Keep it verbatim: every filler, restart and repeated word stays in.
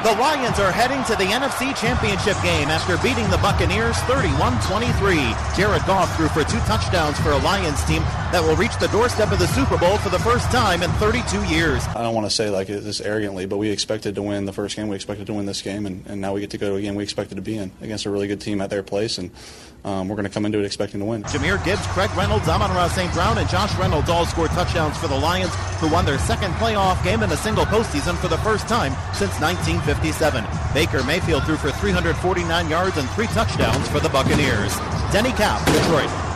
The Lions are heading to the N F C Championship game after beating the Buccaneers thirty-one twenty-three. Jared Goff threw for two touchdowns for a Lions team that will reach the doorstep of the Super Bowl for the first time in thirty-two years. I don't want to say like this arrogantly, but we expected to win the first game. We expected to win this game, and, and now we get to go to a game we expected to be in against a really good team at their place, and um, we're going to come into it expecting to win. Jahmyr Gibbs, Craig Reynolds, Amon-Ra Saint Brown, and Josh Reynolds all scored touchdowns for the Lions, who won their second playoff game in a single postseason for the first time since nineteen fifty-seven. Baker Mayfield threw for three hundred forty-nine yards and three touchdowns for the Buccaneers. Denny Cap, Detroit.